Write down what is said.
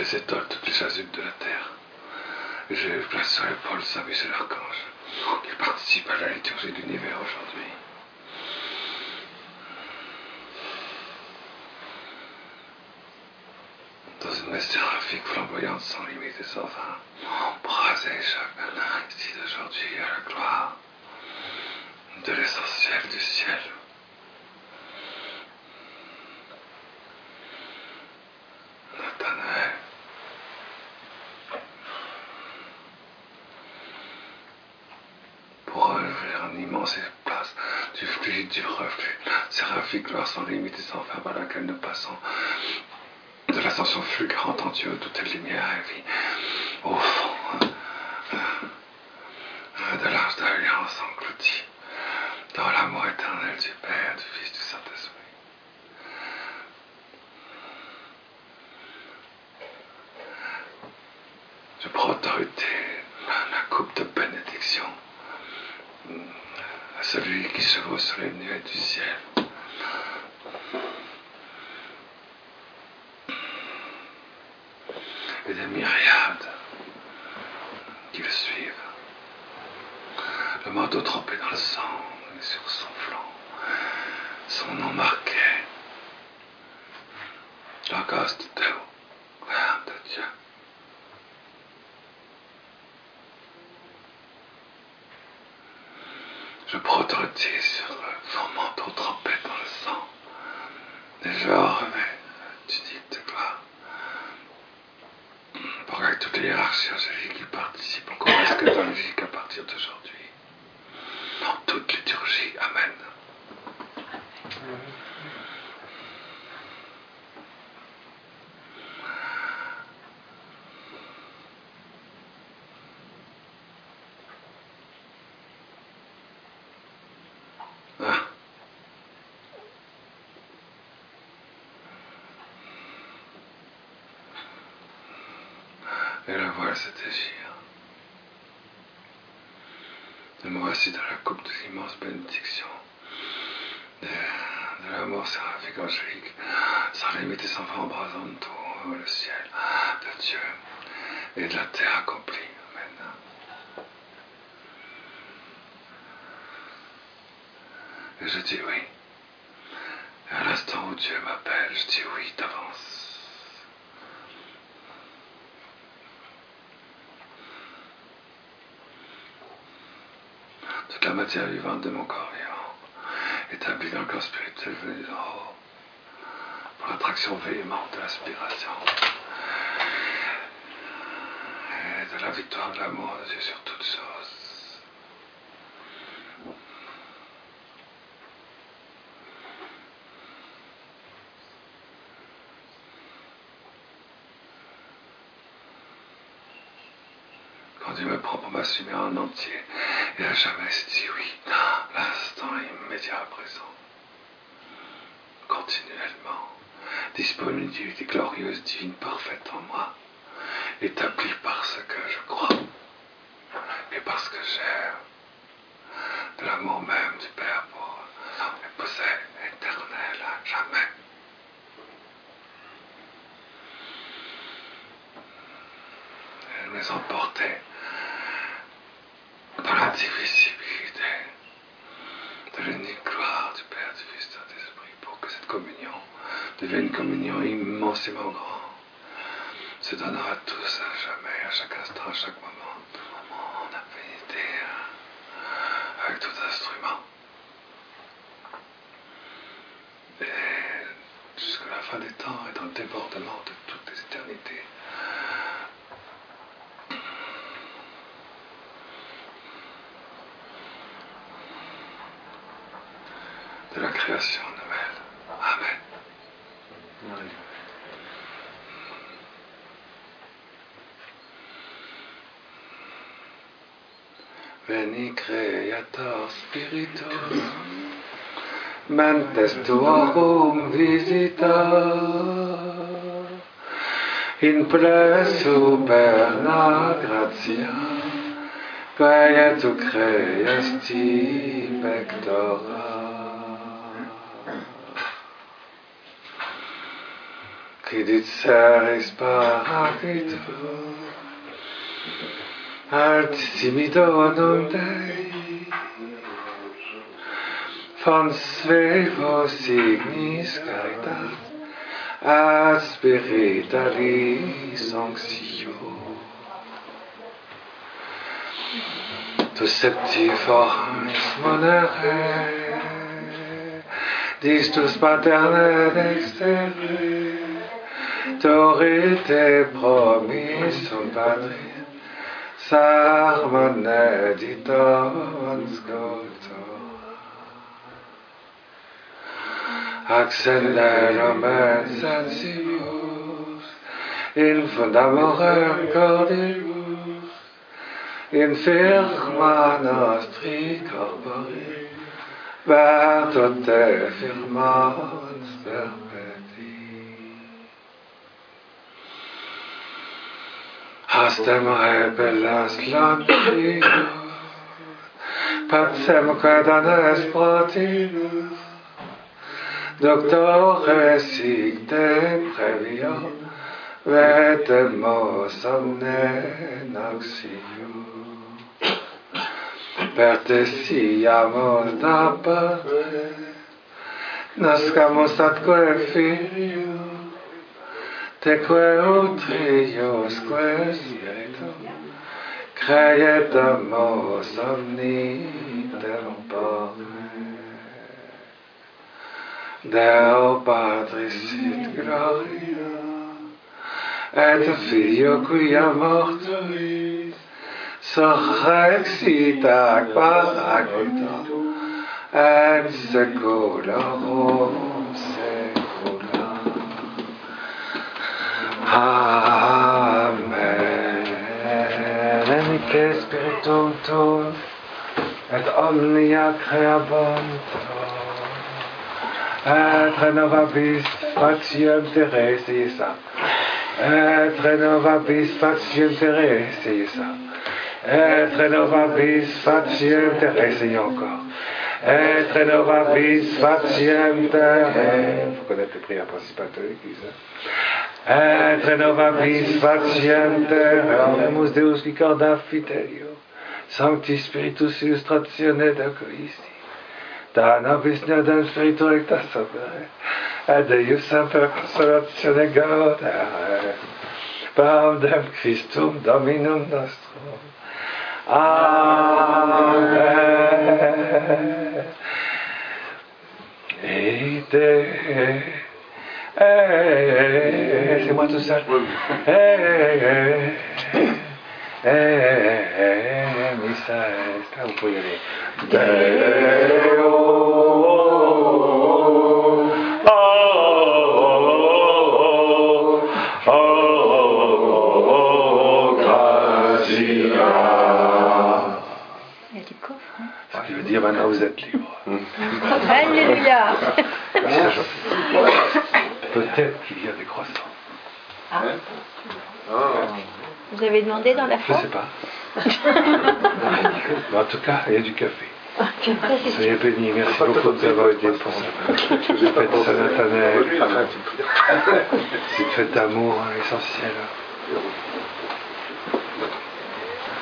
les étoiles toutes les chasubles de la terre. Et je place sur l'épaule Saint-Michel Archange, qui participe à la liturgie de l'univers aujourd'hui. Dans une messe séraphique flamboyante sans limite et sans fin, embraser chaque ici d'aujourd'hui à la gloire de l'essentiel du ciel. Nathanaël. Pour relever en immense place du fluide du reflet, séraphique gloire sans limite et sans fin par laquelle nous passons de l'ascension fulgurante en Dieu, toute lumière et vie, au fond de l'Arche d'Alliance englouti dans l'amour éternel du Père, du Fils, du Saint-Esprit. Je prends autorité la coupe de bénédiction à celui qui chevauche sur les nuées du ciel. Et des myriades qui le suivent. Le manteau trempé dans le sang et sur son flanc, son nom marqué, Logos de Deo, Verbe de Dieu. Je prends autorité sur son manteau trempé dans le sang, et je revêt tunique de gloire. Pour qu'avec toutes les hiérarchies angéliques qui participent encore eschatologiques à partir d'aujourd'hui, dans toute liturgie, Amen. Et le voile se déchire. Et me voici dans la coupe de l'immense bénédiction de l'amour séraphique angélique, sans limite et sans fin embrasant tout le ciel de Dieu et de la terre accomplie. Amen. Et je dis oui. Et à l'instant où Dieu m'appelle, je dis oui d'avance. Toute la matière vivante de mon corps vivant, établie dans le corps spirituel venu d'en haut, pour l'attraction véhémente de l'aspiration et de la victoire de l'amour de Dieu sur toutes choses. Quand Dieu me prend pour m'assumer en entier et à jamais, se dit oui, l'instant immédiat à présent, continuellement, disponibilité glorieuse, divine, parfaite en moi, établie parce que je crois et parce que j'aime de l'amour même du Père pour épouser éternel à jamais. Elle me les emportait dans l'indivisibilité de l'unique gloire du Père, du Fils, du Saint-Esprit, pour que cette communion devienne une communion immensément grande, se donnera à tous, à jamais, à chaque instant, à chaque moment, en affinité, avec tout instrument. Et jusqu'à la fin des temps et dans le débordement de toutes les éternités. De la création nouvelle. Amen. Amen. Veni Creator Spiritus, mentes tuorum visita, in ple superna gratia, quae tu creesti pectora. Che dizzare sparato, altissimido non dei, von svevo signis caritas, aspiritalis anxio. Tu septiformis monere, distus paterne dextere, Torite promissum patris, sarmone editans sculptor. Accenderum et sensibus, in fundamore cordibus, in firma nostri corpori, vertute firmans perpeti. Hastem rebellas lantinus, pacem quedanes protinus, doctore sic te previo, vetemos omne nauxio. Per te siamos da parte, nascamus atque filio, teque utriusque spiritu, creiedamus omni tempore. Deo Patris sit gloria, et Filio quia mortuis, surrexit ac paraclita, et seculorum secula. Amen. Enique spiritum tuum, et omnia creabantur, et renovabis faciam Teresia, et renovabis faciam Teresia, et renovabis faciam Teresia encore, et renovabis faciam Teresia. Vous connaissez les prières principales de l'Église. Et renovabis faciam Teresia. Oremos Deus licorda fidelio, Sancti Spiritus illustratione Decoisti. Da nobis nodem spiritu rectas opere, et Deus semper consolatione gaudere, paudem Christum Dominum nostrum. Amen. C'est moi tout seul. Missa est là, vous pouvez y aller. Deo, gratia. Il y a du coffre, hein. Ce qui veut dire maintenant vous êtes libre. Alléluia. Peut-être qu'il y a des croissants. Ah. Vous avez demandé dans la Je foi? sais pas. Mais en tout cas, il y a du café. C'est Soyez bénis, merci beaucoup de nous avoir aidés pour cette fête de Saint-Nathanaël. Cette fête d'amour essentielle.